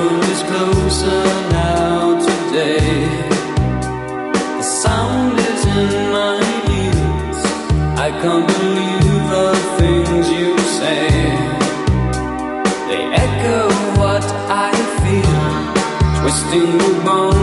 world is closer now today. The sound is in my ears. I can't believe the things you say. They echo what I feel, twisting the bone